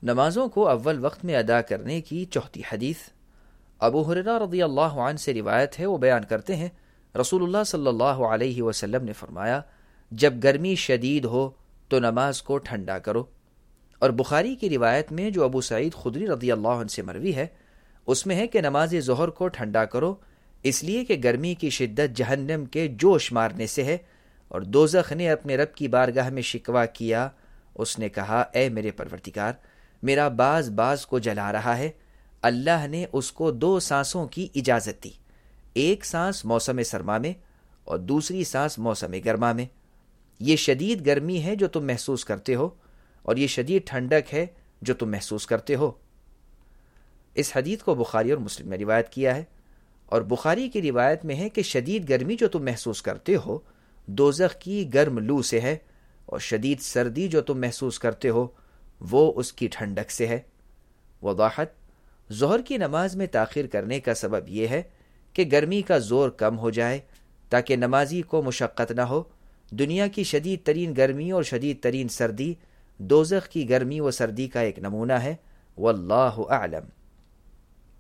نمازوں کو اول وقت میں ادا کرنے کی چوتھی حدیث ابو ہریرہ رضی اللہ عنہ سے روایت ہے، وہ بیان کرتے ہیں رسول اللہ صلی اللہ علیہ وسلم نے فرمایا، جب گرمی شدید ہو تو نماز کو ٹھنڈا کرو۔ اور بخاری کی روایت میں جو ابو سعید خدری رضی اللہ عنہ سے مروی ہے، اس میں ہے کہ نماز ظہر کو ٹھنڈا کرو، اس لیے کہ گرمی کی شدت جہنم کے جوش مارنے سے ہے۔ اور دوزخ نے اپنے رب کی بارگاہ میں شکوہ کیا، اس نے کہا، اے میرے پروردگار، میرا باز کو جلا رہا ہے۔ اللہ نے اس کو 2 سانسوں کی اجازت دی، ایک سانس موسم سرما میں اور دوسری سانس موسم گرما میں۔ یہ شدید گرمی ہے جو تم محسوس کرتے ہو، اور یہ شدید ٹھنڈک ہے جو تم محسوس کرتے ہو۔ اس حدیث کو بخاری اور مسلم نے روایت کیا ہے، اور بخاری کی روایت میں ہے کہ شدید گرمی جو تم محسوس کرتے ہو دوزخ کی گرم لو سے ہے، اور شدید سردی جو تم محسوس کرتے ہو وہ اس کی ٹھنڈک سے ہے۔ وضاحت: ظہر کی نماز میں تاخیر کرنے کا سبب یہ ہے کہ گرمی کا زور کم ہو جائے تاکہ نمازی کو مشقت نہ ہو۔ دنیا کی شدید ترین گرمی اور شدید ترین سردی دوزخ کی گرمی و سردی کا ایک نمونہ ہے۔ واللہ اعلم۔